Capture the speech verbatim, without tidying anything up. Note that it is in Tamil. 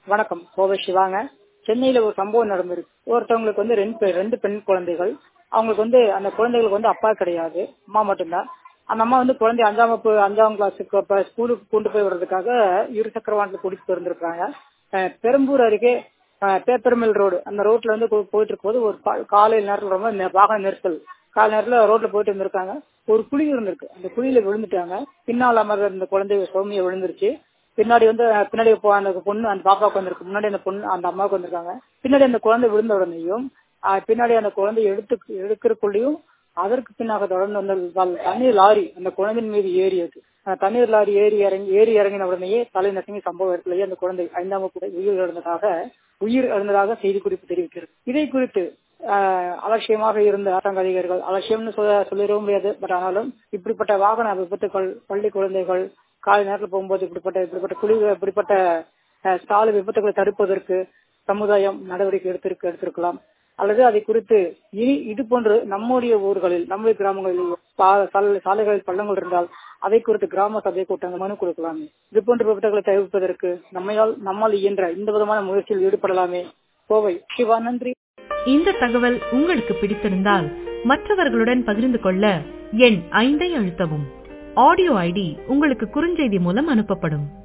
வணக்கம், கோவை சிவாங்க. சென்னையில ஒரு சம்பவம் நடந்திருக்கு. ஒருத்தவங்களுக்கு வந்து ரெண்டு பெ- ரெண்டு பெண் குழந்தைகள். அவங்களுக்கு வந்து அந்த குழந்தைகளுக்கு வந்து அப்பா கிடையாது, அம்மா மட்டும்தான். அந்த அம்மா வந்து குழந்தை அஞ்சாம் வகுப்பு அஞ்சாம் கிளாஸுக்கு அப்ப ஸ்கூலுக்கு கொண்டு போய் விடுறதுக்காக இருசக்கர வாகனத்துல கூட்டிட்டு போயிருந்திருக்காங்க. அஹ் பெரம்பூர் அருகே அஹ் பேப்பர்மில் ரோடு, அந்த ரோட்ல வந்து போ- போயிட்டு இருக்கும்போது ஒரு கா- காலையில நேரத்துல ரொம்ப நெ- வாகன நெரிசல். காலை நேரத்துல ரோட்ல போயிட்டு இருந்திருக்காங்க. ஒரு குழி இருந்திருக்கு, அந்த குழியில விழுந்துட்டாங்க. பின்னால் அமர்ந்த அந்த குழந்தை சௌமியா விழுந்துருச்சு. பின்னாடி வந்து அஹ், பின்னாடி போ- அந்த பொண்ணு அந்த பாப்பாவுக்கு வந்திருக்கு, முன்னாடி அந்த பொண்ணு அந்த அம்மாவுக்கு வந்திருக்காங்க. பின்னாடி அந்த குழந்தை விழுந்த உடனேயும் அஹ், பின்னாடி அந்த குழந்தை எடுத்து எடுக்கிறக்குள்ளேயும் அதற்கு பின்னாக தொடர்ந்து வந்த வ- தண்ணீர் லாரி அந்த குழந்தையின் மீது ஏறியது. அந்த தண்ணீர் லாரி ஏறி இறங்கி ஏறி இறங்கின உடனேயே தலை நசுங்கி சம்பவ இடத்திலேயே அந்த குழந்தை ஐந்தாம் வகுப்பு உயிர் இழந்ததாக உயிர் இழந்ததாக செய்தி குறிப்பு தெரிவிக்கிறது. இதை குறித்து ஆஹ், அலட்சியமாக இருந்த அரசாங்க அதிகாரிகள், அலட்சியம்னு சொல்ல சொல்லிடவும் முடியாது, பட் ஆனாலும் இப்படிப்பட்ட வாகன விபத்துகள், பள்ளி குழந்தைகள் காலை நேரத்தில் போகும்போது இப்படிப்பட்ட இப்படிப்பட்ட குழி இப்படிப்பட்ட அஹ், சாலை விபத்துகளை தடுப்பதற்கு சமுதாயம் நடவடிக்கை எடுத்திருக்க எடுத்திருக்கலாம். அல்லது அதை குறித்து இனி இது போன்று நம்முடைய ஊர்களில் நம்முடைய கிராமங்களில் பா- சாலை- சாலைகளில் பள்ளங்கள் இருந்தால் அதை குறித்து கிராம சபை கூட்டங்கள் மனு கொடுக்கலாமே. இது போன்ற விபத்துகளை தவிர்ப்பதற்கு நம்மால் நம்மால் இயன்ற இந்த விதமான முயற்சியில் ஈடுபடலாமே. கோவை சிவா, நன்றி. இந்த தகவல் உங்களுக்கு பிடித்திருந்தால் மற்றவர்களுடன் பகிர்ந்து கொள்ள எண் ஐந்தை அழுத்தவும். ஆடியோ ஐடி உங்களுக்கு குறுஞ்செய்தி மூலம் அனுப்பப்படும்.